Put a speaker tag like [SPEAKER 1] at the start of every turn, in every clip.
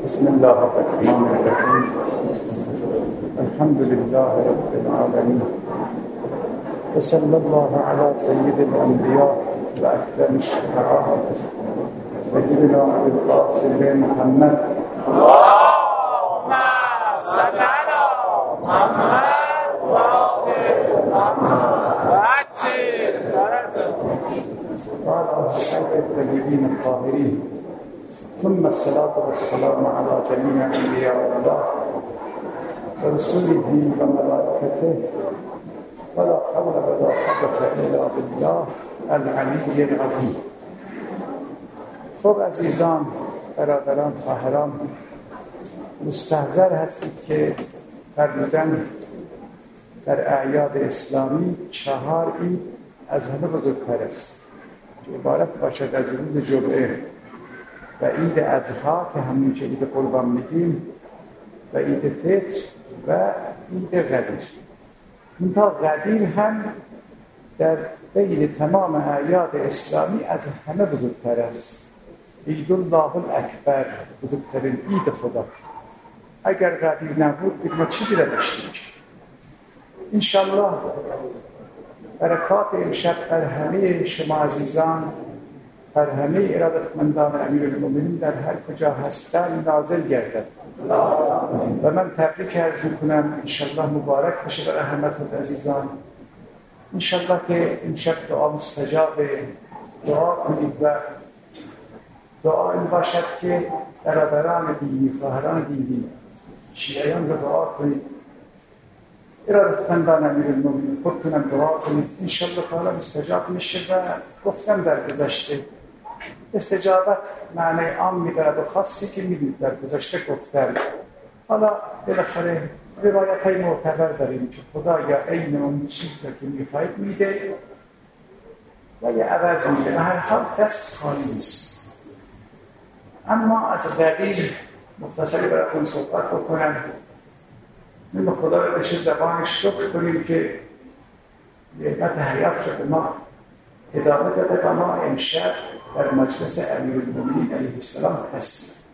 [SPEAKER 1] بسم الله الرحمن الرحیم. الحمد لله رب العالمین و صلی الله علی سید الانبیاء و اکرم الشهداء سیدنا ابی القاسم محمد.
[SPEAKER 2] اللهم صل علی محمد و آل محمد و عجل فرجهم
[SPEAKER 1] و علی آله الطیبین الطاهرین. ثم الصلاة والسلام على جميع أنبياء الله ورسله وملائكته ولا حول ولا قوة إلا بالله العلی العظیم. خب عزیزان، برادران، خواهران، مستحضر هستید که فرمودن در اعیاد اسلامی 4 عید از همه بزرگتر است که عبارت باشد از روز جمعه و عید اضحی که همون که عید قربان میگیم و عید فطر و عید غدیر. منتها غدیر هم در بین تمام اعیاد اسلامی از همه بزرگتر است. عید الله الاکبر، بزرگترین عید خدا. اگر غدیر نبود دیگه ما چیزی نداشتیم. انشالله برکات امشب بر همه شما عزیزان، بر همه ارادتمندان امیرالمومنین در هر کجا هستند نازل گردد و من تبریک عرض می‌کنم. انشالله مبارک بشه برای همتون عزیزان. انشالله که امشب دعا مستجاب، دعا کنید و دعا این باشد که برادران دینی، خواهران دینی، شیعیان رو دعا کنید، ارادتمندان امیرالمومنین خودتونم دعا کنید. انشالله تعالی مستجاب میشه. و گفتم در گذشته استجابت معنی عام می‌دارد و خاصی که می‌دید در گذشته گفتم. حالا بالاخره روایت‌های معتبر داریم که خدا یا عین اون چیزی که می‌خواهید میده و یا عوض میده و هر حال دست خالی نیست. اما از غدیر مختصری براتون صحبت بکنم. ما خدا رو بشه زبانش شکر کنیم که نعمت حیات رو به ما ادامه داده و ما امشب در مجلس امیرالمومنین علیه السلام هستیم.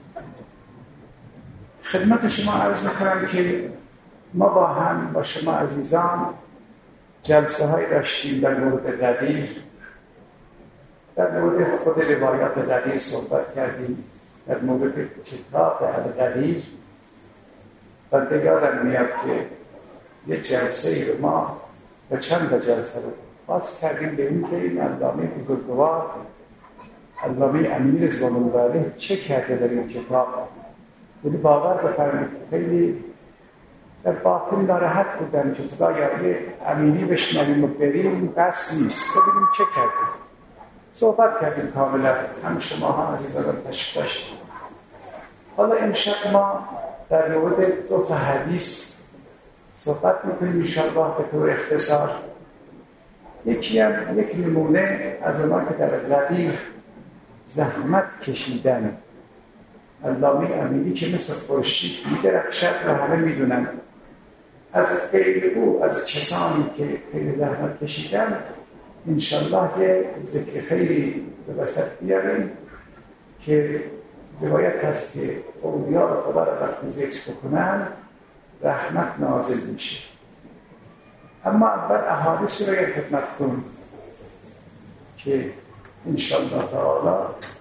[SPEAKER 1] خدمت شما عرض میکنم که ما با شما عزیزان جلسه های داشتیم در مورد غدیر، در مورد خود روایات غدیر صحبت کردیم، در مورد کتاب الغدیر. بنده یادم میاد که یک جلسه رو ما و چند جلسه رو خاص کردیم به این که این علامه بزرگوار، علامه امین رضوان الله علیه چه کرده در این کتاب. یعنی باور بفرمایید خیلی در باطن ناراحت بودن که خدایا یه امینی بشنویم و بریم، بس نیست، ببینیم چه کرده. صحبت کردیم کاملا، هم شما هم عزیزان تشریف داشتیم. حالا امشب ما در مورد 2 حدیث صحبت میکنیم انشاءالله به طور اختصار. یکی هم یک نمونه از اونا که در غدیر زحمت کشیدن. علامه امینی که مثل خورشید می‌درخشد و همه میدونن. از غیر او، از کسانی که خیلی زحمت کشیدن، انشاءالله یه ذکر خیلی به وسط بیاریم که روایت هست که اولیاء خدا را وقتی ذکر بکنن رحمت نازل میشه. اما اول احادیث رو یک خدمت کنم که انشاءالله تعالی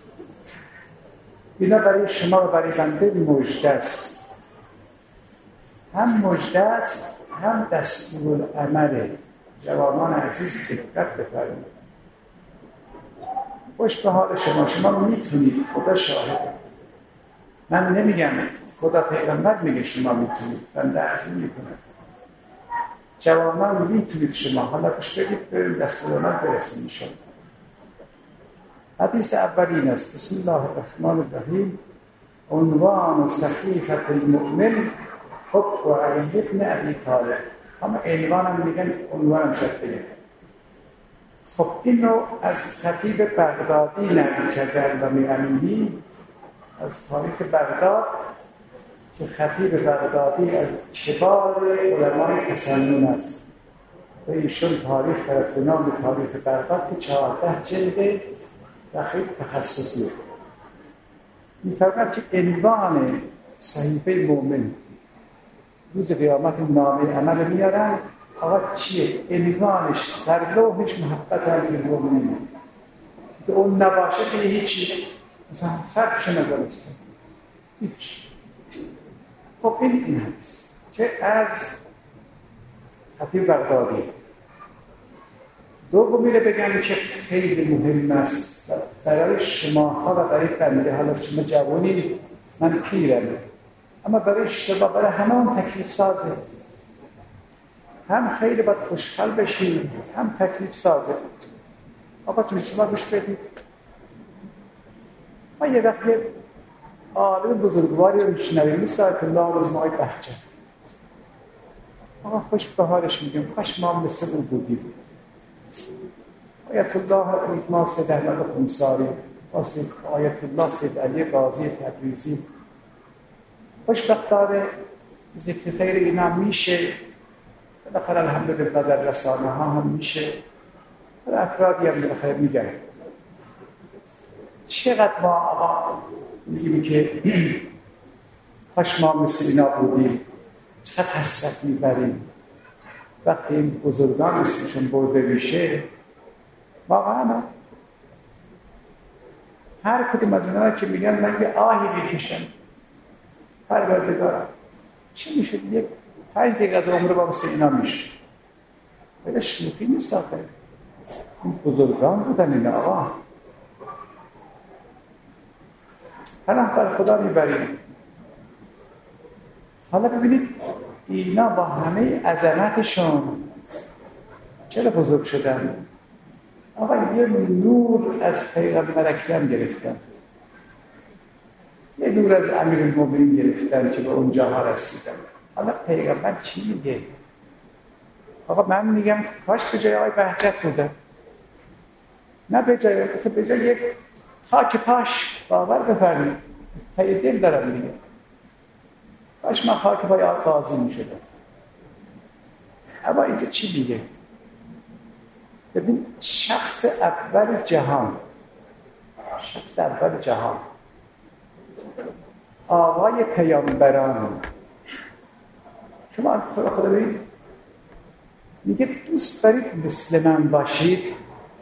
[SPEAKER 1] اینا برای شما و برای بنده مژده است. هم مژده است، هم دستورالعمل. جوانان عزیز دقت بفرمایید. خوش به حال شما میتونید، خدا شاهد. من نمیگم، خدا پیغمبر میگه شما میتونید، بنده عرض میکنم جوانان میتونید شما. حالا گوش بدید بریم دستورالعمل برسیم انشاءالله. حدیث اولین است. بسم الله الرحمن الرحیم. عنوان صحیفة المؤمن حب علی ابن ابی طالب. اما عنوانم میگن، عنوانم شد بگم. خب اینو از خطیب بغدادی نقل کرده علامه امینی از تاریخ بغداد که خطیب بغدادی از کبار علمای تسنن است و ایشون تاریخ طرف نام تاریخ بغداد که 14 جلد و خیلی تخصصی. می‌فرماید که عنوان صحیفه مؤمن روز قیامت نامه عمل میارن، آقا چیه؟ عنوانش سرلوحش محبت امیرالمؤمنین، که اون نباشه که هیچی، مثلا سرش نگرسته هیچ. خب این هست که از خطیب بغدادی. دومی رو بگم که خیلی مهم است برای شماها و برای بنده، حالا شما جوانی من پیرم، اما برای شما، برای همه اون تکلیف سازه، هم خیلی باید خوشحال بشید، هم تکلیف سازه. آقا چون شما گوش بدید، ما یه وقت یه عالم بزرگواری رو میشنویم، مثل آیت الله رزمای بهجت. آقا خوش به حالش میگم، کاش ما مثل او بودیم. آیت الله رزما سید احمد خونساری، آیت الله سید علی قاضی تبریزی، خوشبختانه ذکر خیر اینا میشه، بالاخره الحمدلله در رسانه ها هم میشه، و افرادی هم بالاخره میگن. چقدر ما آقا میگیم که کاش ما مثل اینا بودیم، چقدر حسرت میبریم وقتی این بزرگان اسمشون برده میشه. واقعا هر کدوم از اینا که میگن من یه آهی میکشم، پروردگارم چی میشه؟ یک 5 دقیقه از عمر با مثل اینا میشه. ولی شوخی نیست آخه، این بزرگان بودن اینا آقا. پناه بر خدا میبریم. حالا ببینید اینا با همه عظمتشون چرا بزرگ شدن؟ آقا یه نور از پیغمبر اکرم گرفتن، یه نور از امیرالمؤمنین گرفتن که به اونجاها رسیدن. حالا پیغمبر چی میگه؟ آقا من میگم کاش به جای آقای بهجت بودم، نه به جای، مثلا به جای یک خاک پاش باور بفرمید، پای دل دارم میگه، کاش من خاک پای آقای قاضی میشدم. اما اینجا چی میگه؟ ببین شخص اول جهان، شخص اول جهان، آقای پیامبران، شما خدا ببین میگه دوست دارید مثل من باشید؟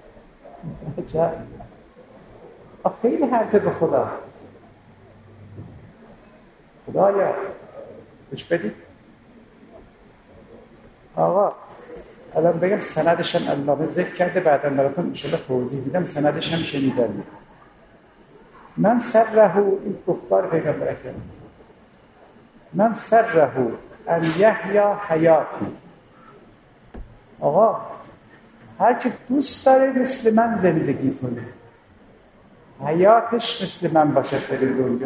[SPEAKER 1] خیلی حرفه به خدا. خدایا گوش بدید آقا، الان بگم سندش هم علامه ذکر کرده، بعدا براتون انشاءالله توضیح میدم، سندش هم شنیدن. من سره، این گفتار پیغمبر اکرم، من سره ان یحیا حیاتی، آقا هر که دوست داره مثل من زندگی کنه، حیاتش مثل من باشد در دنیا،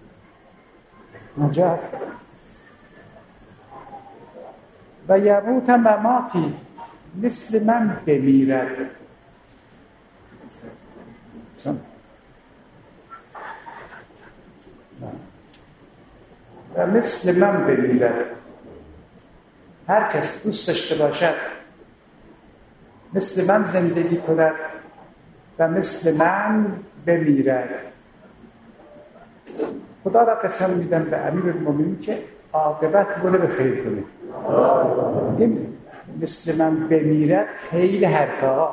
[SPEAKER 1] نجات و یموت مماتی، مثل من بمیرد. و مثل من بمیرد. هر کس دوست داشته باشد مثل من زندگی کند و مثل من بمیرد. خدا را قسم میدم به امیرالمؤمنین که عاقبت بونه به خیر کنه. این مثل من بمیرد خیلی حرفا.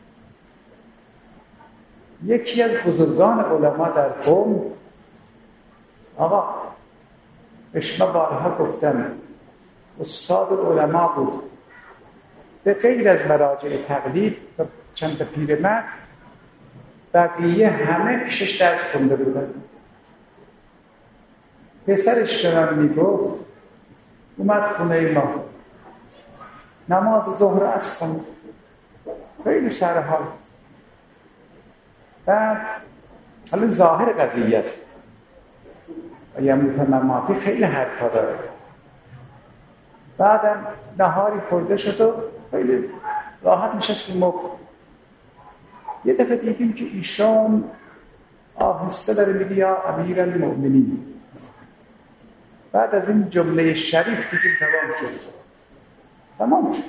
[SPEAKER 1] یکی از بزرگان علما در قم، آقا به شما بارها گفتم استاد العلماء بود، به غیر از مراجع تقلید و چند تا پیرمرد، بقیه همه پیشش درس خونده بودن. پسرش به من میگفت اومد خونه ما، نماز ظهر از خوند، خیلی سرحال. بعد حالا ظاهر قضیه است و یموت مماتی خیلی حرفا داره. بعدم نهاری خورده شد و خیلی راحت نشست رو مبل. یه دفعه دیدیم که ایشان آهسته داره میگه یا امیرالمؤمنین. بعد از این جمله شریف دیدیم تمام شد.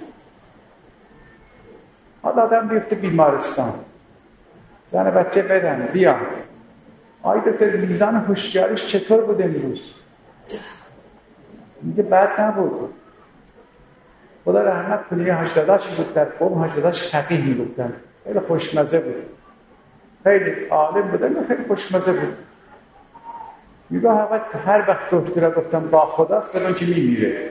[SPEAKER 1] حالا آدم بیفته بیمارستان، زن بچه بدن بیا، آقای دکتر میزان هوشیاریش چطور بود امروز؟ میگه بد نبود. خدا رحمت کنه. یه 80 بود در قوم، 80 فقیه میگفتن. خیلی خوشمزه بود. خیلی عالم بود، خیلی خوشمزه بود. میگه هر وقت دکتر گفتم با خداست بدون که میمیره.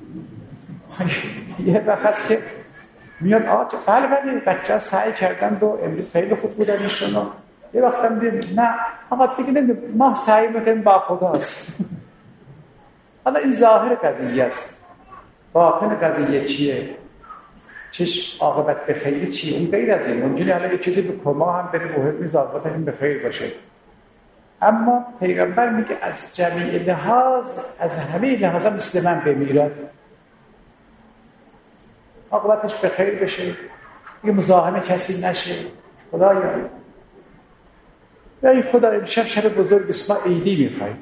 [SPEAKER 1] یه وقت هست که میاد بله بچه ها سعی کردن و امروز خیلی خوب بودن ایشون. یه وقت هم دیم نه آقا دیگه نمیده ما سعی میکنیم با خداست. حالا این ظاهر قضیه است، باطن قضیه چیه؟ چشم عاقبت به خیر چیه؟ اون غیر از این. اونجوری حالا یه چیزی به کما هم بریم مهم نیست عاقبت این به خیر باشه. اما پیغمبر میگه از جمیع لحاظ، از همه لحاظا مثل من بمیرد، عاقبتش به خیر بشه، یه مزاحم کسی نشه. خدایا ای خدا امشب شب بزرگ اسم عیدی میخواییم،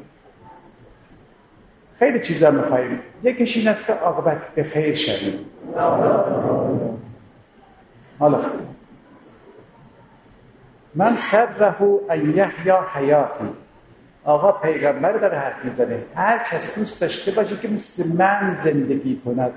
[SPEAKER 1] خیلی چیزا میخواییم، یکیش این است که عاقبت به خیر شویم. حالا من سره ان یحیا حیاتی، آقا پیغمبر داره حرف میزنه، هر کس دوست داشته باشه که مثل من زندگی کند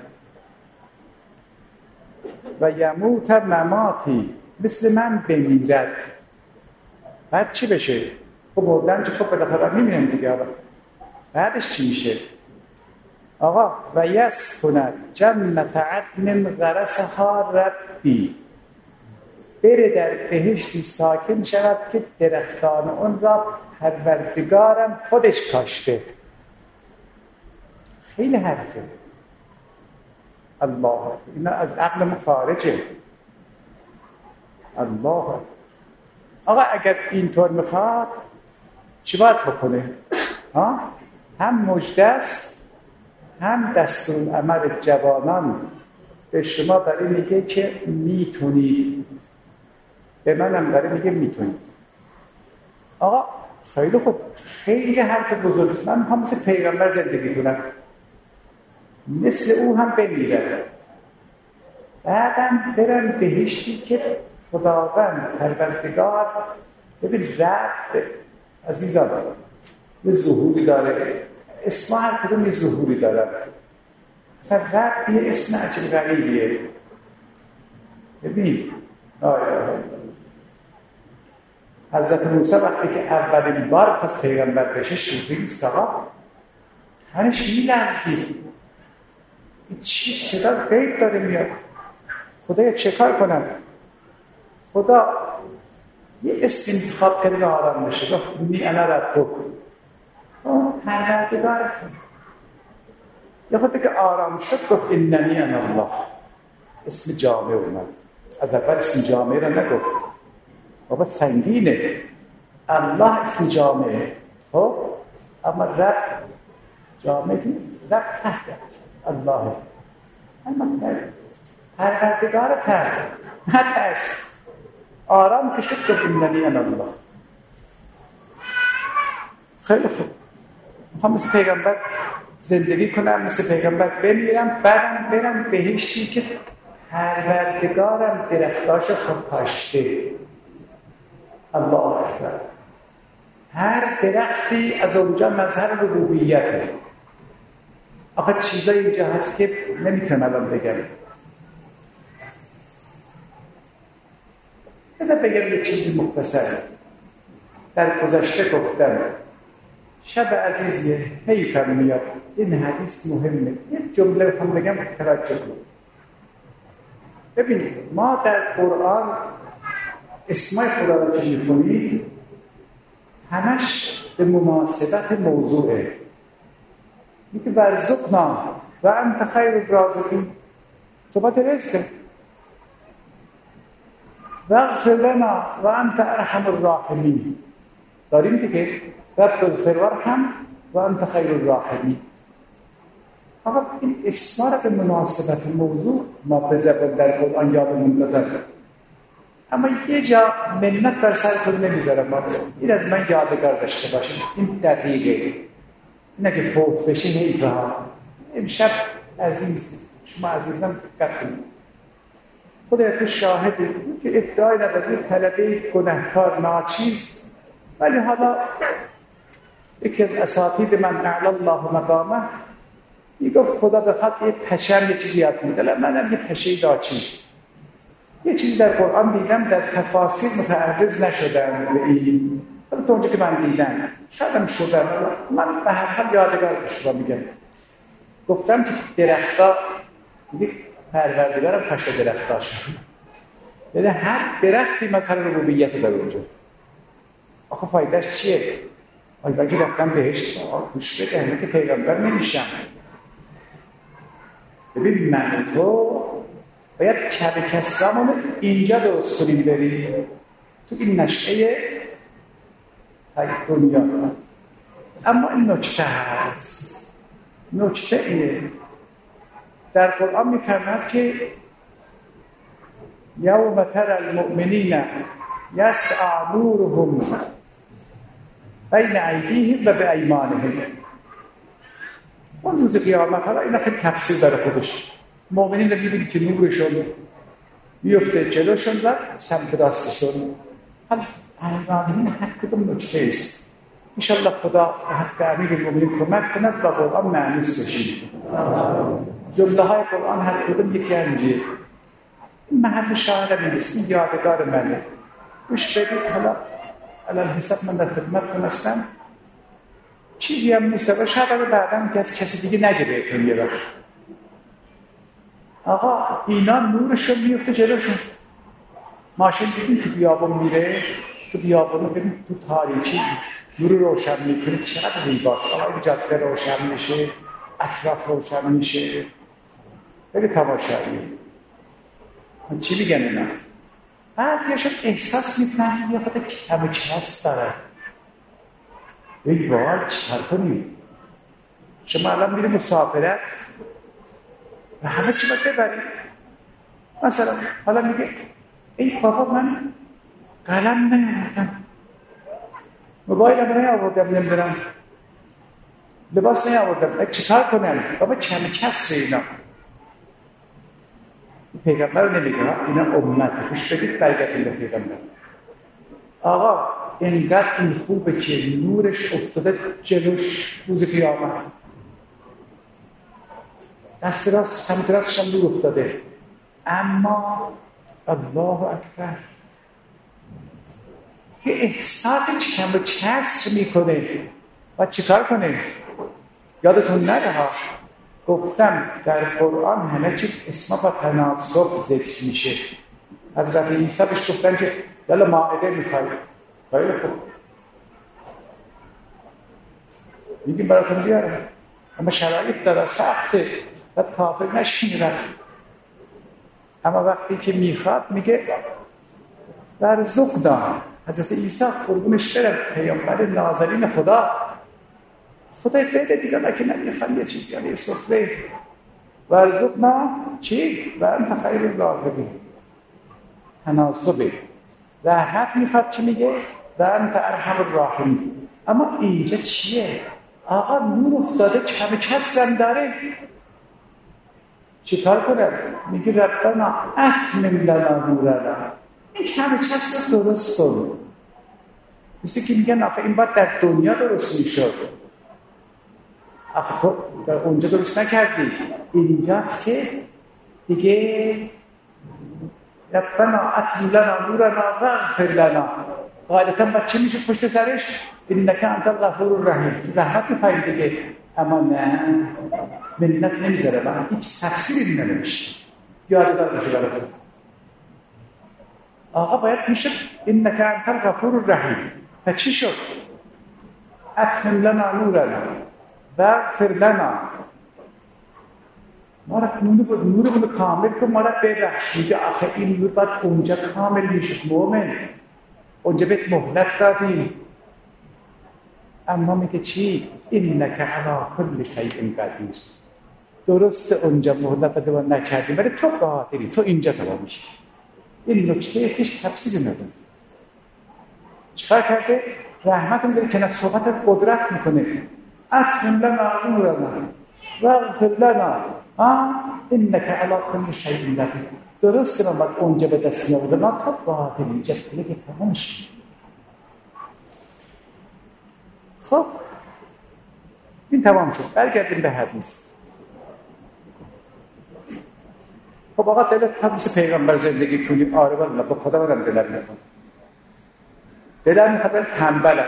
[SPEAKER 1] و یموت مماتی، مثل من بمیرد. بعد چی بشه؟ خب مردن که خب بالاخره میمیرن دیگه. بعدش چی میشه؟ آقا و یسکند جنت عدن غرسها ربی، بره در بهشتی ساکن شود که درختان اون را پروردگارم خودش کاشته. خیلی حرفه. الله، اینا از عقل ما خارجه. الله. آقا اگر اینطور میخواد چی باید بکنه؟ هم مژده است، هم دستورالعمل جوانان به شما داره میگه که میتونید، به منم داره میگه میتونید. آقا خیلی خوب، خیلی حرف بزرگست. من میخوام مثل پیغمبر زندگی کنم، مثل او هم بمیرم، بعدم برم بهشتی که خداوند پروردگار. ببین رب عزیزان یه ظهوری داره، اسم هر کدوم یه ظهوری داره. مثلا رب یه اسم عجب غریبیه. ببین حضرت موسی وقتی که اولین بار پس پیغمبر بشه شوخی نیست آقا، هرش میلرزید. این چی صدا غیب داره میاد؟ خدایا چه کار کنم؟ خدا یه اسم انتخاب کنه آرام بشه، گفت می انا ربک، پروردگارتون. یه خود که آرام شد گفت اننی انا الله. اسم جامع اومد. از اول اسم جامع را نگفت، بابا سنگینه. الله اسم جامعه، خب اما رب جامعه نیست، رب تحت الله. اما پروردگار تر نترس، آرام کشید گفت اننی انا الله. خیلی خوب، میخوام مثل پیغمبر زندگی کنم، مثل پیغمبر بمیرم، بعدم برم بهشتی که پروردگارم درختاشو خود کاشته. الله اکبر. هر درختی از اونجا مظهر ربوبیته. آخه چیزایی اینجا هست که نمیتونم الان بگم. بذار بگم یه چیزی مختصر. در گذشته گفتم شب عزیزیه، حیفم میاد این حدیث مهمه، یه جمله هم بگم توجه کن. ببینید ما در قرآن اسمای خدا را که می‌خونیم همش به مناسبت موضوعه. میگه ورزقنا و انت خیر الرازقین، صحبت رزقه. واغفر لنا و انت ارحم الراحمین، داریم دیگه رب اغفر وارحم و انت خیر الراحمین. آقا این اسما را به مناسبت موضوع ما به زبان در قرآن یادمون دادن، اما یه جا منت بر سرتون نمیذارم. این از من یادگار داشته باشیم، این دقیقه. این اگه فوت بشه حیفه ها. امشب عزیز شما عزیزم دقت کنید، خدا تو شاهدی که ادعای نداری طلبه گناهکار ناچیز ولی حالا یکی از اساتید من اعلی الله مقامه میگفت خدا بخواد یه پشم یه چیزی یاد میده. منم یه پشه داچیز یه چیزی در قرآن دیدم در تفاسیر متعرض نشدن به این، ولی تا اونجا که من دیدم شاید هم شدن، من به هر حال یادگار شما میگم. گفتم که درختا پروردگارم پشت درختاش، یعنی هر درختی مثلا ربوبیت داره اونجا. آخه فایدهش چیه؟ آیا که رفتم بهشت گوش بده همه که پیغمبر نمیشم. ببین من تو باید کب کسرامون اینجا درست کنیم بریم تو این نشعه دنیا. اما این نکته هست، نکته اینه در قرآن میفرماد که یوم تری المؤمنین یسعی نورهم بین ایدیهم و بایمانهم. اون روز قیامت، حالا این خیلی تفسیر داره خودش، مؤمنین رو می‌بینید که نورشون میفته جلوشون و سمت راستشون. حالا ایمانهم هر کدوم نکته است. انشاءالله خدا به حق امیرالمؤمنین کمک کند و قرآن معنیس بشید. جمله های قرآن هر کدوم یک گنجه. این محل شاهد نیست، این یادگار منه. گوش بدید. حالا الان حساب من در خدمتتون هستم، چیزی هم نیست و شاید بعداً که از کسی دیگه نگه بهتون یه وقت آقا اینا نورشون میفته جلوشون. ماشین دیدین که بیابون میره، تو بیابون رو ببین تو تاریکی نور روشن میکنه، چقدر زیباست. آقا این جاده روشن میشه، اطراف روشن میشه، خیلی تماشایی. چی میگن اینا؟ بعضیشون احساس میکنن یه خود کم چست داره. ای وای چهر کنیم شما الان میری مسافرت و همه چی باید ببریم. مثلا حالا میگه ای بابا من قلم نیاوردم، موبایلم نیاوردم، نمیدونم لباس نیاوردم، چیکار کنم؟ بابا کم کسر اینا. پیغمبر رو نمیگه، اینا امت. خوش بدید برگردیم به پیغمبر. آقا اینقدر این خوبه که نورش افتاده جلوش روز قیامت، دست راست سمت راستش هم نور افتاده، اما الله اکبر که احساس کم و کسر میکنه و چیکار کنه؟ یادتون نره ها، گفتم در قرآن همه چی اسما با تناسب ذکر میشه. حضرت عیسی بهش گفتن که یالا مائده میخوای، خیلی خوب میگیم براتون بیارم، اما شرایط داره سخته باید کافر نشین رفت. اما وقتی که میخواد میگه ورزقنا. حضرت عیسی قربونش برم پیامبر نازنین خدا بده دیگه، لکه نمیخوام یه چیزی یعنی سفره ورزقنا چی؟ و انت خیر الرازقین. تناسبه رحمت میخواد چی میگه؟ و انت ارحم الراحمین. اما اینجا چیه؟ آقا نور افتاده کم کسرم داره، چی کار کنه؟ میگه ربنا اتمم لنا نورنا. این کم کسر درست کن. مثل که میگن آخه این باید در دنیا درست میشد، آخه تو در اونجا درست نکردی، اینجاست که دیگه ربنا اتمم لنا نورنا واغفر لنا. غالبا با چی میشه پشت سرش؟ انک انت الغفور الرحیم. رحمت می‌فهمی دیگه. اما نه، منت نمیذاره، من هیچ تفسیری نمیشه. یاددار بشه براتون. آقا باید میشه انک انت الغفور الرحیم. و چی شد؟ اتمم لنا نورنا واغفر لنا. ما را نورمون کامل کن، ما را ببخش. میگه آخه این نور باید اونجا کامل میشه مومن، اونجا بهت مهلت دادیم. اما میگه چی؟ اینک علی کل شیء قدیر. درست اونجا مهلت داده و نکردیم، ولی تو قادری، تو اینجا تمام میشه. این نکته هیچ تفسیری نداره. چیکار کرده؟ رحمت میگه که صحبت قدرت میکنه. اتمم لنا نورنا واغفر لنا انک علی کل شیء قدیر. درسته من باید اونجا به دست میابودم، من تا قادری اینجا که تمام شد. خب این تمام شد. برگردیم به حدیث. خب آقا دلت مثل پیغمبر زندگی کنیم. آره والله با خدا منم دلم میخواد. دلم میخواد تنبلم.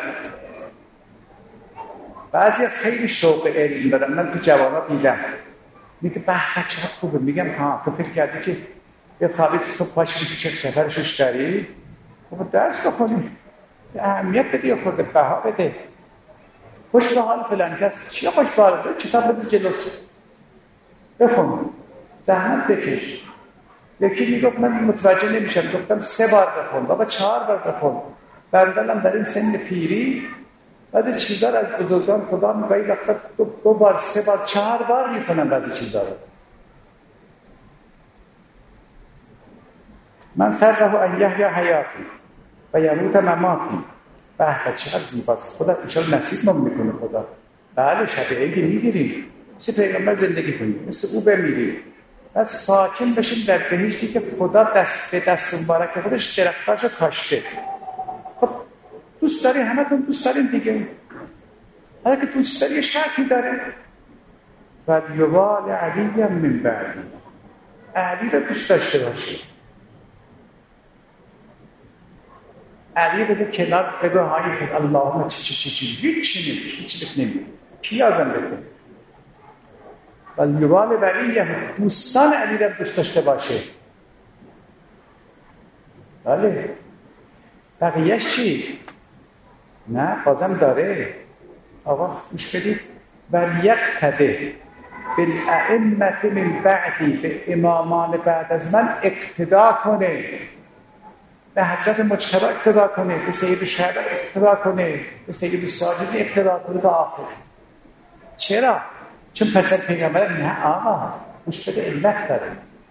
[SPEAKER 1] بعضی خیلی شوق علم دارن. من تو جوانات میدم میگه به چقدر خوبه. میگم ها تو فکر کردی که یه خوابید صبح پاش میشه شیخ سفر شوش داری؟ خب درس بخونیم، اهمیت بدی یا خورده بها بده. خوش به حال فلان کس. چیه خوش به حال؟ کتاب بده جلوت بخون، زحمت بکش. یکی میگفت من متوجه نمیشم. گفتم 3 بار بخون. بابا 4 بار بخون. بردلم در این سن پیری بعضی چیزا رو از بزرگان خدا میگویی وقتا 2 بار 3 بار 4 بار میکنم بعضی چیزا رو. من سره ان یحیی حیاتی و یموت مماتی. به چقدر زیباست. خدا انشاءالله نصیب میکنه خدا. بله شب عیدی میگیریم مثل پیغمبر زندگی کنیم، مثل او بمیریم، بعد ساکن بشیم در بهشتی که خدا به دست مبارک خودش درختاشو کاشته. خب دوست داری؟ همتون دوست داریم دیگه. هر که دوست داری شرطی داره. و یوال علی من بعدی، علی رو دوست داشته باشه. علی بذار کنار بگو های اللهم هیچ نمی پیازم بکن. و یوال ولی دوستان علی رو دوست داشته باشه. بله بقیهش چی؟ نه بازم داره. آقا گوش بدید. ولیقتده بالائمة من بعدی، به امامان بعد از من اقتدا کنه. به حضرت مجتبی اقتدا کنه، به سید شهدا اقتدا کنه، به سید ساجد اقتدا کنه تا آخر. چرا؟ چون پس پیغمبر نه آقا گوش بده علت داره.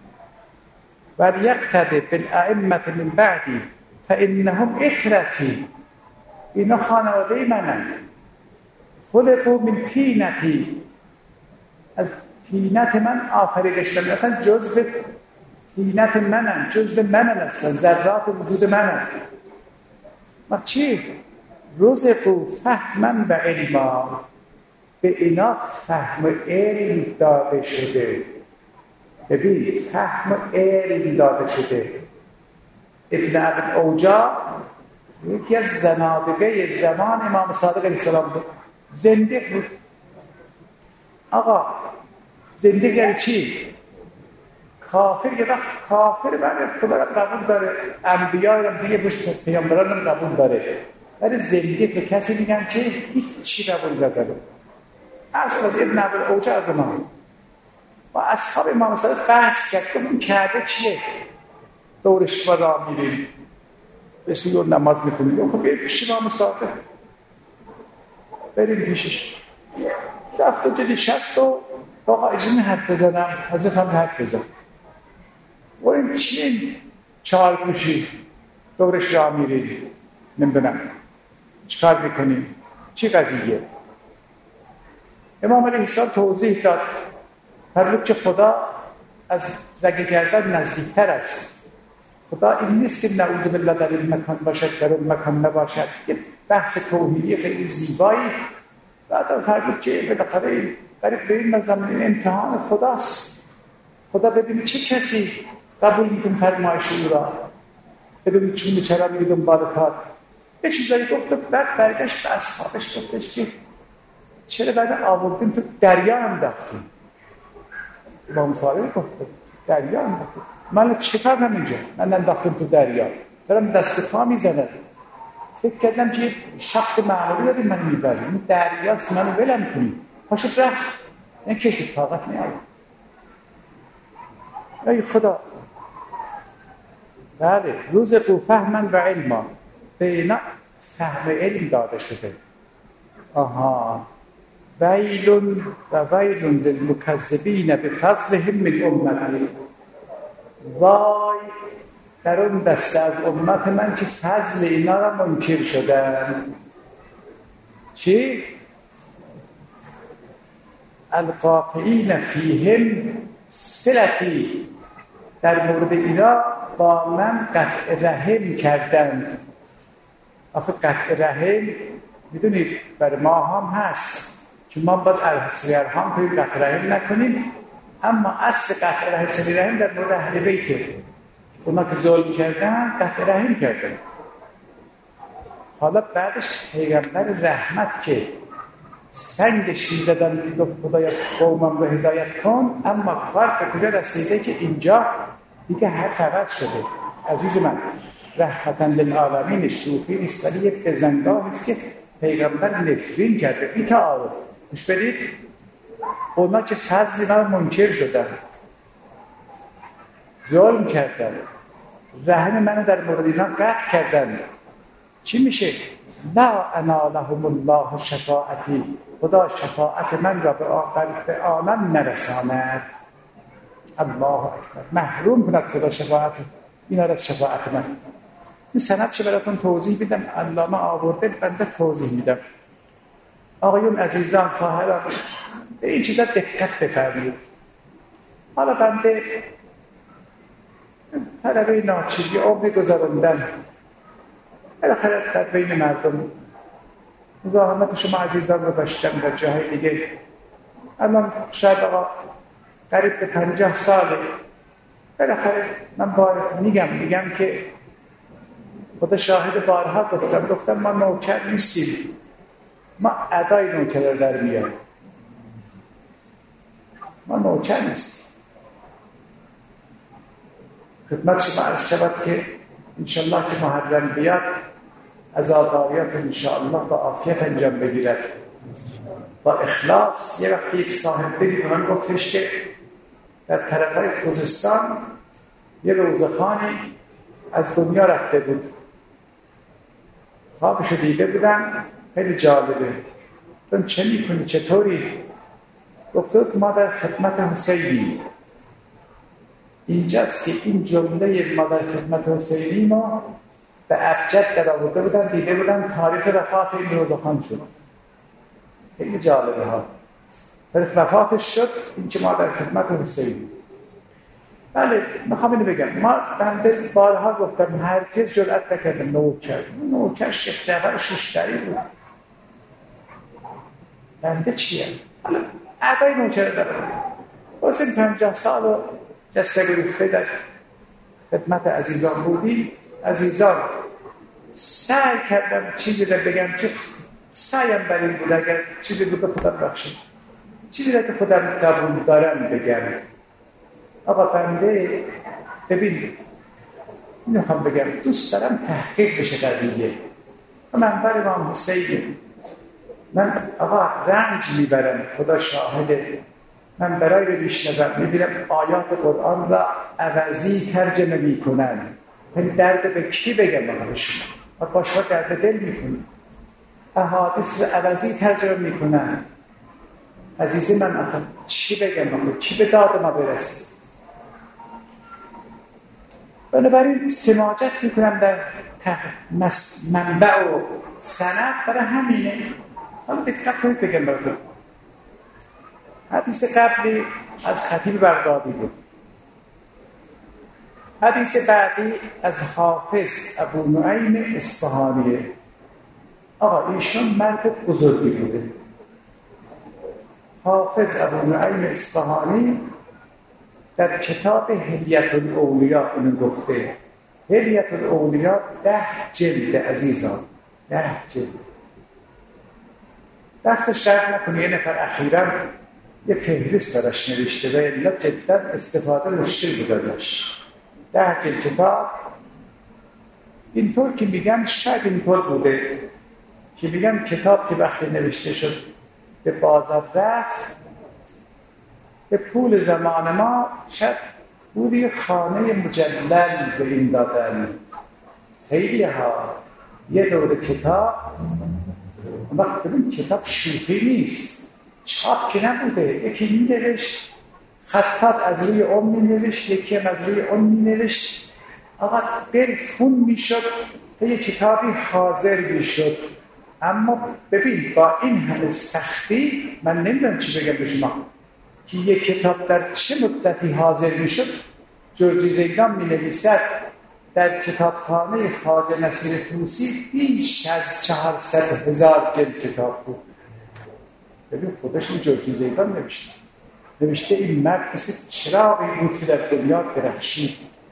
[SPEAKER 1] ولیقتده بالائمة من بعدی فانهم اطرتی، اینا خانواده منن. خلقوا من طینتی، از طینت من آفریده شدن، اصلا جزء طینت منن، جزء منن، اصلا ذرات وجود منن. ما چی؟ رزقوا فهما و علما، به اینا فهم و علم داده شده. ببین فهم و علم داده شده. ابن ابی اوجا یکی از زنادقه زمان امام صادق علیه السلام بود. زندق بود. آقا زندق یعنی چی؟ کافر. یه وقت کافر برای خدا را قبول داره، انبیاء را میگه بوش از پیامبران را قبول داره، ولی زندق به کسی میگن که هیچ چی قبول نداره. اصلا ابن ابی اوجا از ما با اصحاب امام صادق بحث کرد که این کعبه چیه؟ دورش و را میریم بسیار نماز میکنیم. خب بریم پیش امام صادق، بریم پیشش. رفت و جدی شست و آقا اجازه حرف بزنم، حضرت هم حرف بزن. و این چیه چهار پوشی دورش را میریم؟ نمیدونم چیکار میکنیم؟ چی قضیه؟ امام علیه السلام توضیح داد فرمود که خدا از رگ گردن نزدیکتر است. خدا این نیست که نعوذ بالله در این مکان باشد در اون مکان نباشد. یه بحث توحیدی خیلی زیبایی. بعد فرمود که بالاخره قریب به این زمین امتحان خداست. خدا ببینید چه کسی قبول میکنه فرمایش او را، ببینید چون چرا میگه دنبال کار. یه چیزایی گفت و بعد برگشت به اصحابش گفتش که چرا بعد آوردیم تو دریا انداختیم؟ با مصالحه گفته دریا انداختیم. من چه کارم اینجا؟ من انداختم تو دریا، برم دست پا میزنم. فکر کردم که شخص معمولی داریم من میبریم، این دریاست منو ولم کنیم. پاشو رفت این کشید طاقت نیاره. ای خدا. بله رزقوا فهما و علما، به اینا فهم علم داده شده. آها ویل و ویل للمکذبین بفضلهم من امتی. وای در اون دسته از امت من که فضل اینا را منکر شدن. چی؟ القاطعین فیهم صلتی، در مورد اینا با من قطع رحم کردن. آخه قطع رحم میدونید برای ما هم هست که ما باید ارحام کنیم، قطع رحم نکنیم، اما اصل قطع رحم صله رحم در مورد اهل بیته. اونا که ظلم کردن قطع رحم کردن. حالا بعدش پیغمبر رحمت که سنگش میزدن میگفت خدایا قومم رو هدایت کن، اما فرق کجا رسیده که اینجا دیگه هر عوض شده. عزیز من، رحمتاً للعالمین شوخی نیست، ولی یک بزنگاه است که پیغمبر نفرین کرده. این که آره گوش بدید، اونا که فضل من منکر شدن، ظلم کردن، رحم منو در مورد اینا قطع کردن، چی میشه؟ لا انالهم الله شفاعتی، خدا شفاعت من را به آنان نرساند. الله اکبر، محروم کند خدا شفاعت اینا را از شفاعت من. این سندشو براتون توضیح میدم، علامه آورده، بنده توضیح میدم. آقایون عزیزان، خواهران، به این چیزا دقت بفرمایید. حالا بنده طلبه ناچیزی عمری گذراندم، بالاخره در بین مردم مزاحمت شما عزیزان رو داشتم در جاهای دیگه. الان شاید آقا قریب به 50 ساله. بالاخره من میگم که خدا شاهد، بارها گفتم ما نوکر نیستیم، ما ادای نوکر رو در میاریم، ما نوکر نیستیم. خدمت شما عرض شود که انشالله که محرم بیاد عزاداریات انشاءالله با عافیت انجام بگیرد، با اخلاص. یه وقتی یک صاحب دلی به من گفتش که در طرفای خوزستان یه روزخانی از دنیا رفته بود، خوابشو دیده بودن، خیلی جالبه. گفتم چه میکنی، چطوری؟ گفت ما در خدمت حسینی. اینجاست که این جمله ما در خدمت حسینی ما به ابجد در آورده بودن، دیده بودن تاریخ وفات این روزخان شد. خیلی جالبه ها. تاریخ وفاتش شد این که ما در خدمت حسینی. بله، میخوام اینو بگم، ما بنده بارها گفتم هرگز جرأت نکردم نوکر شیخ جعفر شوشتری بود. بنده چیه؟ حالا اعدای نوکر دارم، واسه 50 سال و دسته گرفته در خدمت عزیزان بودی. عزیزان، سعی کردم چیزی رو بگم که سعیم بر این بود اگر چیزی بود خدا بخشید، چیزی رو که خودم قبول دارم بگم. آقا بنده ببین، میخوام بگم دوست دارم تحقیق بشه قضیه. من بر امام حسین، من آقا رنج میبرم، خدا شاهده. من برای رو میشنوم، میبینم آیات قرآن را عوضی ترجمه میکنن. این درد به کی بگم آقا شما؟ و باشما درد دل میکنم. احادیث را عوضی ترجمه میکنن. عزیزی من آخه چی بگم آخه؟ چی به داد ما برسید؟ بنابراین سماجت میکنم در منبع و سند، برای همینه. حالا دقت کنید بگم براتون. حدیث قبلی از خطیب بغدادی بود، حدیث بعدی از حافظ ابو نعیم اصفهانیه. آقا ایشون مرد بزرگی بوده. حافظ ابو نعیم اصفهانی در کتاب حلیة الاولیاء اونو گفته. حلیة الاولیاء 10 جلد عزیزان، 10 جلد. دستش درد نکنه، یه نفر اخیراً یه فهرست براش نوشته و الا جدا استفاده مشکل بود ازش. 10 جلد کتاب. اینطور که میگن شاید اینطور بوده که میگن کتاب که وقتی نوشته شد به بازار رفت، به پول زمان ما شاید پولی خانه مجلل به این دادن. خیلی ها یه دور کتاب، وقت ببین کتاب شوخی نیست، چاپ که نبوده. یکی می نوشت خطات از روی اون می نوشت، یکی هم از روی اون می نوشت. آقا دل خون می شد تا یه کتابی حاضر می شد. اما ببین با این همه سختی، من نمیدونم چی بگم به شما، که یک کتاب در چه مدتی حاضر می شد. جورجی زیدان می نویسد در کتابخانه خواجه نصیر طوسی بیش از 400,000 جلد کتاب بود. ببین خودش این جورجی زیدان نوشته این مرد کسی چراغی بود که در دنیا درخشید.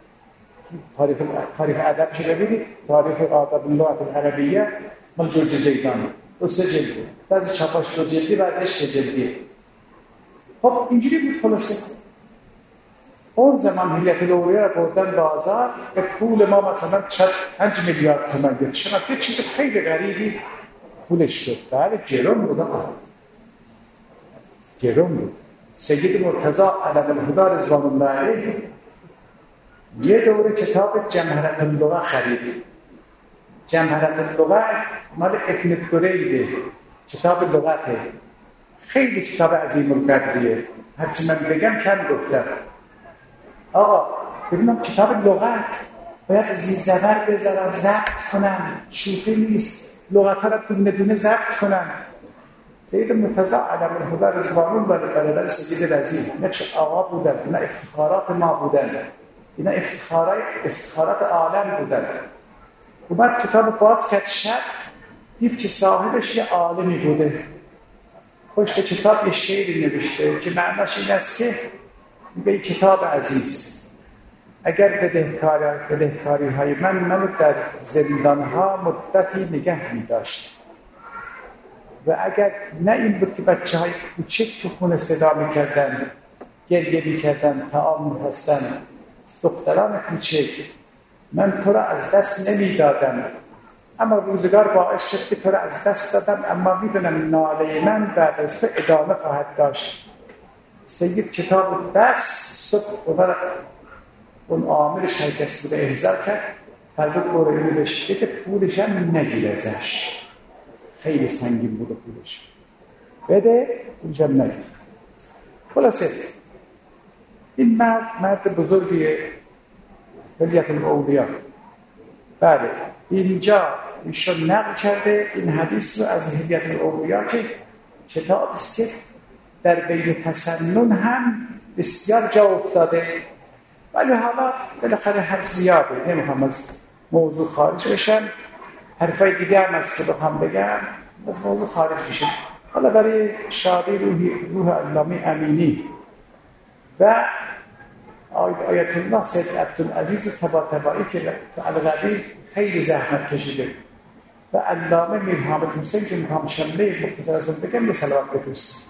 [SPEAKER 1] تاریخ ادب چه ببینید، تاریخ آداب اللغت العربیه مال جورجی زیدان 2 جلد، بعد چاپاش 2 جلدی، بعدش 3 جلدی. خب اینجوری بود خلاصه. اون زمان هیئت الاولیا رو بردن بازار، به پول ما مثلا 5 میلیارد تومان بود. شما یه چیز خیلی غریبی پولش شد. بله گرون بود آقا، گرون بود. سید مرتضی علم الهدی رضوان الله علیه یه دوره کتاب جمهرة اللغة خرید. جمهرة اللغة مال ابن الدریده، کتاب لغته، خیلی کتاب عظیم القدریه. هرچی من بگم کم گفتم. آقا ببینم کتاب لغت باید زیرزبر بذارن، ضبط کنن، شوخی نیست، لغت ها رو دونه دونه ضبط کنن. سید مرتضی علم الهدی رضوان الله برادر سید رضی، نه چه آقا بودن، نه افتخارات ما بودن، اینا افتخارات عالم بودن. اومد کتاب باز کرد، شب دید که صاحبش یه عالمی بوده، پشت کتاب یه شعری نوشته که معناش این است که میگه این کتاب عزیز، اگر بدهکاری های منو در زندان ها مدتی نگه می داشت و اگر نه این بود که بچه های کوچک تو خونه صدا می کردن، گریه می کردن، طعام می هستن، دختران کوچک، من تو را از دست نمی دادم، اما روزگار باعث شد که تو را از دست دادم، اما می دونم ناله من بعد از تو ادامه خواهد داشت. سید کتاب بس صبح اون عاملش هرکس بوده احضار کرد، فردا قرآنی بهش که پولش هم نگیر ازش، خیلی سنگین بوده پولش، بده پولش هم نگیر. خلاصه این مرد بزرگیه، هیئت الاولیا. بله اینجا ایشون نقل کرده این حدیث رو از هیئت الاولیا که کتاب است که در بین تسنن هم بسیار جا افتاده، ولی حالا بالاخره حرف زیاده، نمیخوام از موضوع خارج بشم. حرفای دیگه هم از که بخوام بگم از موضوع خارج بشم. حالا برای شادی روح علامه امینی و آیت الله سید عبدالعزیز طباطبایی که تو القدیر خیلی زحمت کشیده و علامه میر حامد حسین که میخوام شمله مختصر از اون بگم به صلوات بفرست.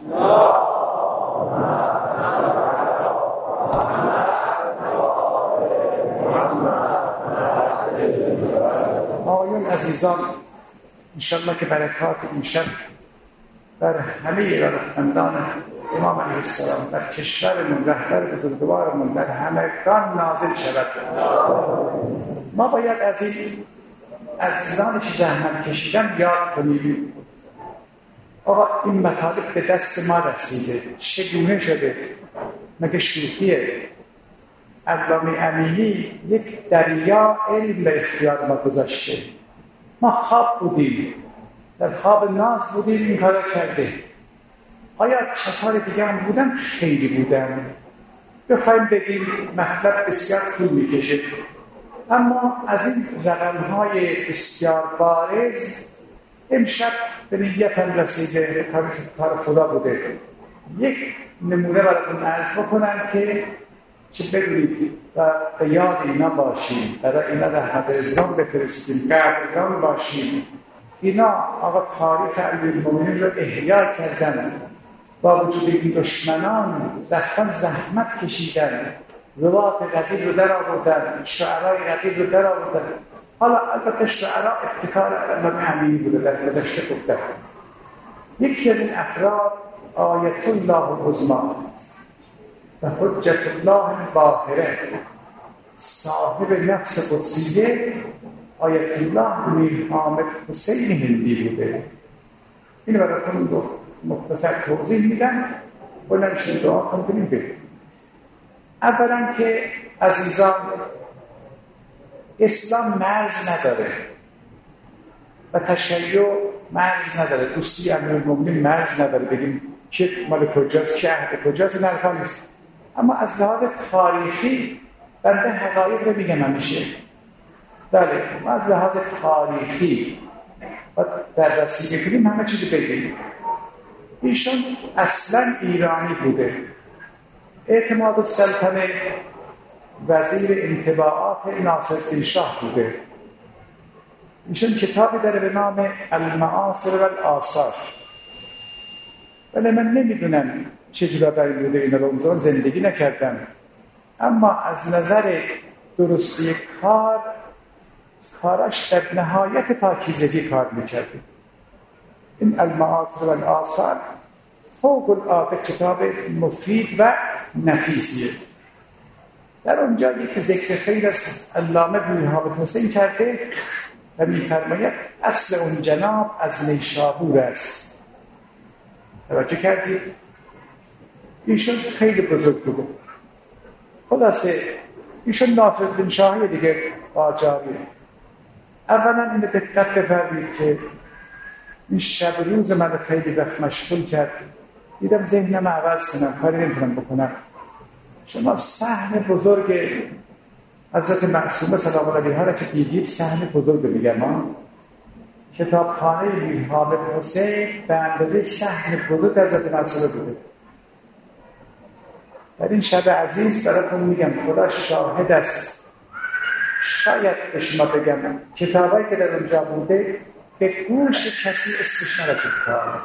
[SPEAKER 1] آقایون عزیزان، انشالله که برکات این شب بر همه ارادتمندان امام علیه السلام، در کشورمون، رهبر بزرگوارمون، در همگان نازل شود. ما باید از این عزیزانی که زحمت کشیدن یاد کنیم. آقا این مطالب به دست ما رسیده، چگونه شده؟ مگه شوخیه؟ علامه امینی یک دریا علم در اختیار ما گذاشته. ما خواب بودیم، در خواب ناز بودیم، این کارا کرده. آیا کسان دیگه هم بودن؟ خیلی بودن. بخوایم بگیم مطلب بسیار طول میکشه، اما از این رقم‌های بسیار بارز امشب به نیتم رسیده، کار خدا بوده. یک نمونه براتون عرض بکنم که چه بدونید و به یاد اینا باشیم، برای اینا رحمت اسلام بفرستیم، قدردان باشیم. اینا آقا تاریخ امیرالمومنین رو احیا کردن، با وجود این دشمنان رفتن زحمت کشیدن، روات قدیم رو در آوردن، شعرهای قدیم رو در آوردن. حالا البته شعرها ابتکار علامه امینی بوده، در گذشته گفتن. یکی از این افراد آیت الله العظمی و حجت الله الباهره، صاحب نفس قدسیه، آیت الله میر حامد حسین هندی بوده. اینو براتون مختصر توضیح میدم و نمیشه دعا کنیم بگیم. اولا که عزیزان، اسلام مرز نداره و تشیع مرز نداره، دوستی امیرالمومنین مرز نداره، بگیم چه مال کجاست، چه عهد کجاست، این حرفا نیست. اما از لحاظ تاریخی بنده حقایق رو میگم همیشه. بله، ما از لحاظ تاریخی و در رسیده کنیم همه چیزی بگیم. ایشون اصلا ایرانی بوده، اعتماد السلطنه وزیر انطباعات ناصرالدین شاه بوده. ایشون کتابی داره به نام المعاصر و الآثار، ولی من نمیدونم چجورا داری بوده، اینا رو اون زندگی نکردم، اما از نظر درستی کارش در نهایت پاکیزگی کار میکرده. این المعاصر و الآثار فوق العاده کتاب مفید و نفیسیه. در اونجا یک ذکر خیر از علامه بوالحامد حسین کرده و می‌فرماید اصل اون جناب از نیشابور است. توجه کردید؟ ایشون خیلی بزرگ بوده. خلاصه ایشون ناصرالدین شاهی دیگه قاجاری. اولا اینو دقت بفرمایید که این شب روز من خیلی وقت مشغول کرد، دیدم ذهنم عوض کنم، کاری نمیتونم بکنم. شما صحن بزرگ حضرت معصومه سلام الله علیها را که دیدید، صحن بزرگ میگم، کتابخانه بوالحامد حسین به اندازه صحن بزرگ حضرت معصومه بوده. در این شب عزیز براتون میگم خدا شاهد است، شاید به شما بگم کتابایی که در اونجا بوده به گوش کسی اسمش نرسید کار،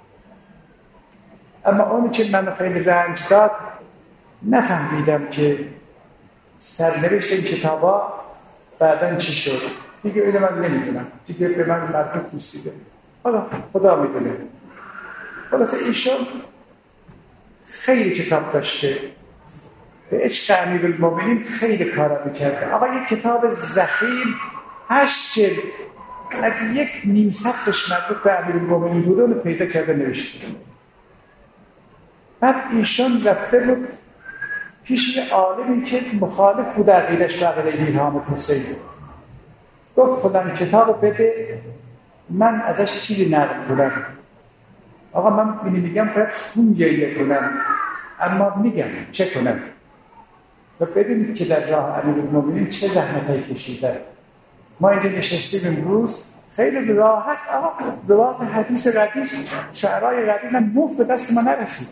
[SPEAKER 1] اما اونی که من خیلی رنج داد نفهمیدم که سرنوشت این کتابا بعدن چی شد. دیگه اینو من نمیدونم، دیگه به من مربوط نیست دیگه، حالا خدا میدونه. خلاصه ایشون خیلی کتاب داشته، به عشق امیرالمومنین خیلی کارا میکرده. آقا یک کتاب ضخیم 8 جلد اگه یک نیم سطرش مربوط به امیرالمومنین بوده اونو پیدا کرده نوشته. بعد ایشون رفته بود پیش یه عالمی که مخالف بود عقیدش به عقیده بوالحامد حسین، گفت فلان کتابو بده من ازش چیزی نقل کنم. آقا من میگم باید خون گریه کنم، اما میگم چه کنم. و ببینید که در راه امیرالمومنین چه زحمتایی کشیده. ما اینجا نشستیم امروز خیلی راحت، آقا روایت حدیث ردیف، شعرهای ردیف هم مفت به دست ما نرسید.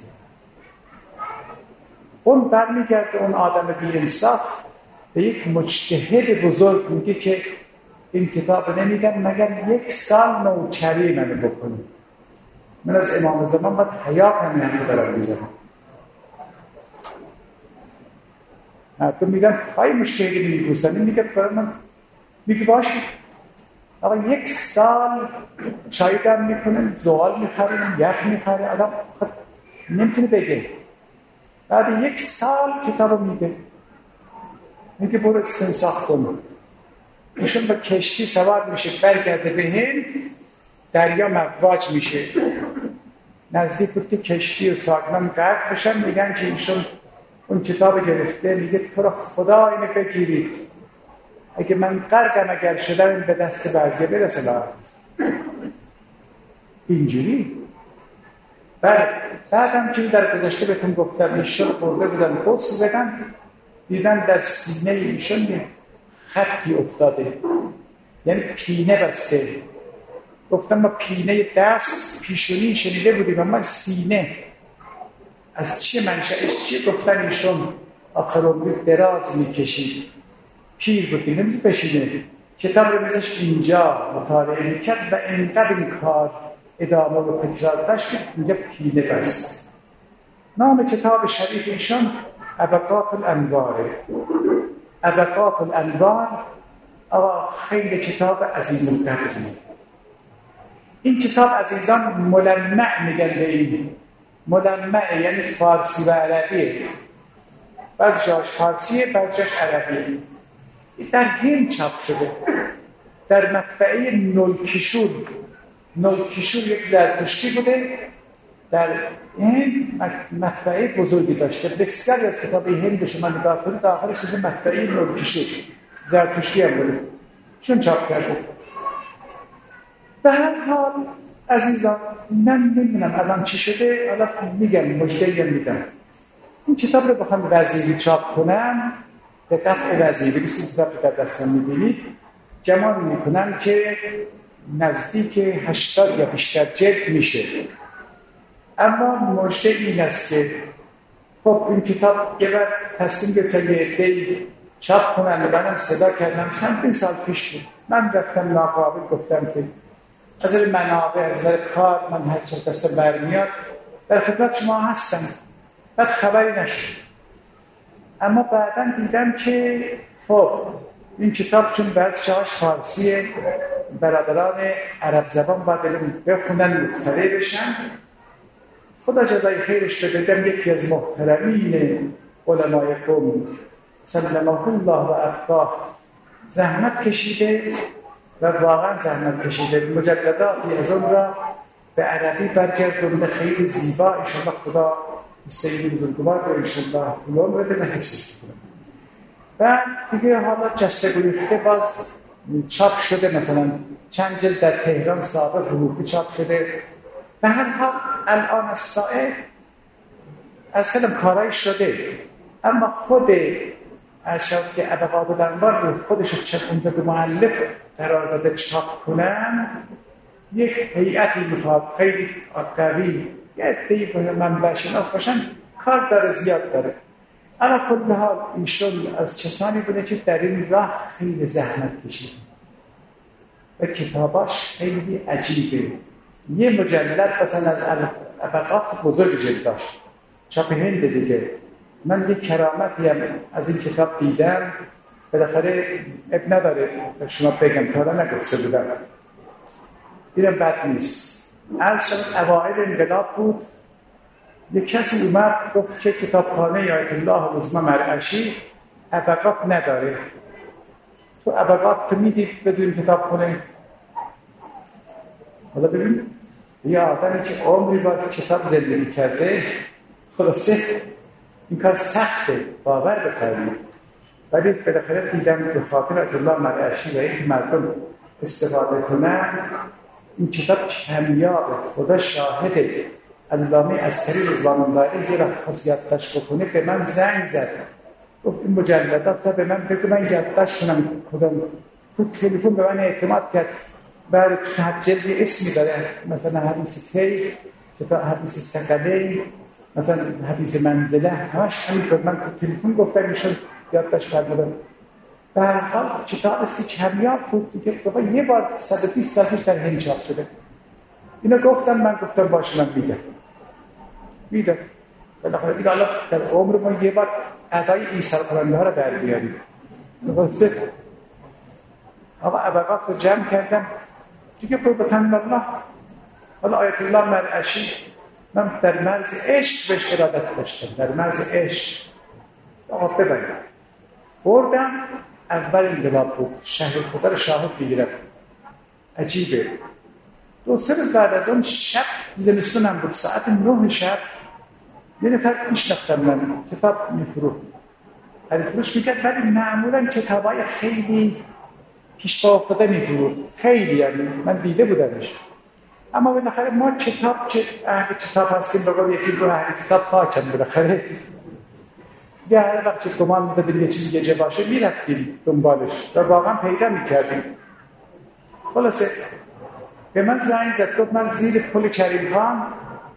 [SPEAKER 1] اون برمیگرده اون آدم بی‌انصاف به یک مجتهد بزرگ میگه که این کتاب نمیدم مگر 1 سال نوکری منو بکنه. من از امام زمان باید حیا کنم که دارم میزنم. تو میگن های مشکلی میگوستن، میگه برای من، میگه باشه آقا 1 سال چای دم میکنن، زغال میخرن، یخ میخره، آدم نمیتونه بگه. بعد 1 سال کتاب میگه برو استنساخ کن. ایشون با کشتی سوار میشه برگرده به هند، دریا مواج میشه، نزدیک بود که کشتی و ساکنان غرق بشن. میگن که ایشون اون کتاب گرفته، میگه تو را خدا اینو بگیرید، اگه من غرقم اگر شدم این به دست بعضیه برسه لا اینجوری. بعدم که در گذشته بهتون گفتم ایشون برده بودن قدس بدن، دیدن در سینه ایشون یه خطی افتاده، یعنی پینه بسته. گفتم ما پینه دست پیشونی شنیده بودیم، اما سینه از چه منشأش چیه؟ گفتن ایشون آخر عمری دراز میکشید، پیر بودی نمیز بشینه، کتاب رو میزش اینجا مطالعه میکرد و اینقدر این کار ادامه و تکرار داشت که میگه پینه بست. نام کتاب شریف ایشون ابقات الانواره. ابقات الانوار آقا خیلی کتاب عظیم القدریه. این کتاب عزیزان ملمع میگن به این، ملمع یعنی فارسی و عربیه، بعضی جاش فارسیه بعضی جاش عربیه. در هند چاپ شده در مطبعه نولکیشور. نولکیشور یک زرتشتی بوده، در این مطبعه بزرگی داشته. بسیاری از کتاب هند شما نگاه کنید آخرش شده مطبعه نولکیشور، زرتشتی هم بوده، چون چاپ کرده. به هر حال عزیزان من نمیدونم الان چی شده، الان میگم مشتری میدم این کتاب رو بخوام وزیری چاپ کنم، به قطع وزیری 20 کتاب در دستم میبینید، گمان میکنم که نزدیک 80 یا بیشتر جلد میشه. اما مشکل این است که خب این کتاب یه بار تصمیم گرفتم یه عده‌ای چاپ کنن و منم صدا کردم. چندین سال پیش بود. من رفتم ناقابل گفتم که از نظر منابع، از نظر کار من هر چه دستم برمیاد در خدمت شما هستم. بعد خبری نشد. اما بعداً دیدم که خب این کتاب چون بعد شاهش فارسیه، برادران عرب زبان باید بخونن مطلع بشن. خدا جزای خیرش بده. دیدم یکی از محترمین علمای قوم سلمه الله و ابقاه زحمت کشیده و واقعا زحمت کشیده. مجلداتی از اون را به عربی برگردونده، خیلی زیبا. انشاءالله خدا سید بزرگوار رو انشاءالله طولان بده و حفظش کنه. و دیگه حالا جسته گریخته باز چاپ شده، مثلا چند جلد در تهران سابق حروفی چاپ شده. به هر حال الان الساعه اصلا کارای شده، اما خود ارشاد که ابقاد الانوار خودش رو چند به مؤلف قرار داده چاپ کنن، یک هیئتی میخواد خیلی قوی، یه عده‌ای به منبع شناس باشن، کار داره، زیاد داره. اما کل حال ایشون از کسانی بوده که در این راه خیلی زحمت کشید و کتاباش خیلی عجیبه. یه مجلد مثلا از ابقات بزرگ جلد داشت، چاپ هند دیگه. من یک کرامتی هم از این کتاب دیدم، بالاخره اب نداره شما بگم، تا حالا نگفته بودم، دیدم بد نیست. عرض شد اوائل انقلاب بود، یک کسی اومد گفت که کتابخانه آیت الله العظمی مرعشی ابقات نداره. تو ابقات تو میدی بذاریم کتابخانه. حالا ببین یه آدمی که عمری باید کتاب زندگی کرده، خلاصه این کار سخته، باور بفرمایید. ولی بالاخره دیدم به خاطر آیت الله مرعشی و اینکه مردم استفاده کنن، این کتاب کمیابه. خدا شاهده. علامه عسکری رضوان الله علیه یه وقت خواست یادداشت بکنه، به من زنگ زد، گفت این مجلدات به من بگو من یادداشت کنم کدام. تو تلفن به من اعتماد کرد. برای هر جلد اسمی داره، مثلا حدیث کی، حدیث سقلی، مثلا حدیث منزله، همش همینطور. من تو تلفن گفتم ایشون یادداشت کردم. به هر حال کتاب است که کمیاب بود دیگه. بابا یه بار 120 سال پیش در هند چاپ شده. اینو گفتم، من گفتم باشه من میدم. بالاخره دیگه حالا در عمر ما یه بار ادای ایثار کننده ها رو در بیاریم. آقا ابقات رو جمع کردم دیگه. قربتن الله. حالا آیت الله مرعشی من در مرز عشق بهش ارادت داشتم، در مرز عشق. آقا ببریم بردم. اول انقلاب بود، شهر خدا رو شاهد بگیرم. عجیبه. 2-3 روز بعد از اون شب، زمستونم بود، ساعت 9 شب یه نفر میشناختم من کتاب میفروخت، فروش میکرد، ولی معمولا کتابای خیلی پیش پا افتاده میفروخت، خیلی، یعنی من دیده بودمش. اما بالاخره ما کتاب که اهل کتاب هستیم، بگم یکی دو اهل کتاب پاکن، بالاخره یه هر وقت که گمان میدادیم یه چیزی یه باشه میرفتیم دنبالش و واقعا پیدا میکردیم. خلاصه به من زنگ زد، گفت من زیر پل کریم خان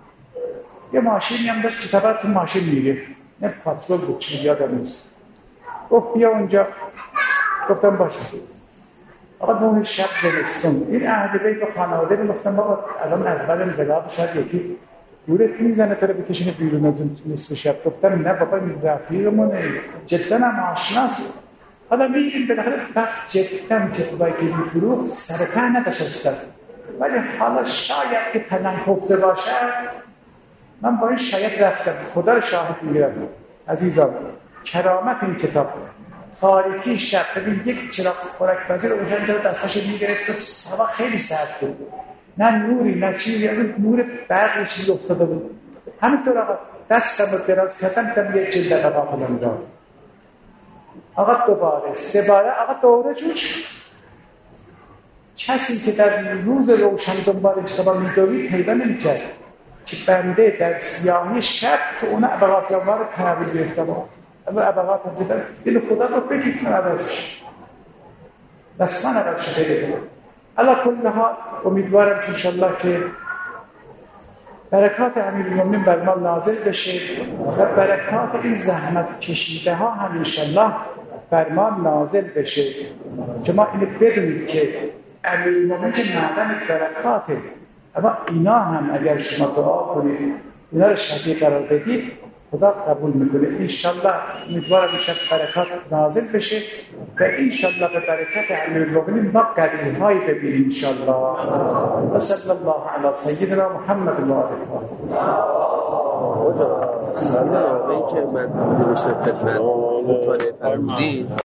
[SPEAKER 1] یه ماشینی هم داشت، کتابا تو ماشین میگه، نه پاترول بود چی یادم نیست. گفت بیا اونجا. گفتم باشه. آقا 9 شب زمستون، این اهل بیت و خانواده میگفتن بابا الان اول انقلاب شاید یکی دورت میزنه تو رو بکشینه بیرون از اون نصف شب. گفتم نه بابا این رفیقمونه، جدا هم آشناست. حالا میگیم بالاخره وقت جدا کتابایی که میفروخت سر ته نداشتن، ولی حالا شاید که پلنگ خفته باشه. من با این شاید رفتم. خدا رو شاهد میگیرم عزیزان، کرامت این کتاب تاریکی شب. ببین یک چراغ خوراک پذیر رو روشن داره، دستاشو میگرفت و هوا خیلی سرد بود، نه نوری نه چیزی، از اون نور برق چیزی افتاده بود. همینطور آقا دستم رو دراز کردم، دیدم یک جلد ابقات الانوار. آقا دوباره 3 باره آقا دوره جور شد. کسی که در روز روشن دنبال کتابا میدوید پیدا نمی‌کرد که بنده در سیاهی شب تو اون ابقات الانوار رو تحویل گرفتم. اما ابقات رو دیدم، دل خدا رو بگید من عوضش. دستان نقل شده. علی کل حال امیدوارم که انشالله که برکات امیرالمومنین بر ما نازل بشه و برکات این زحمت کشیده ها هم انشالله بر ما نازل بشه. شما اینو بدونید که امیرالمومنین که معدن برکاته، اما اینا هم اگر شما دعا کنید اینا رو شفیع قرار بدید خدا قبول میکنه. انشالله امیدوارم این برکات نازل بشه و انشالله به برکت امیرالمومنین ما قدرهایی ببینیم انشالله. و صلی الله علی سیدنا محمد و آله
[SPEAKER 3] سلام علیکم. من نوشتم خدمت مطالعه فرمودید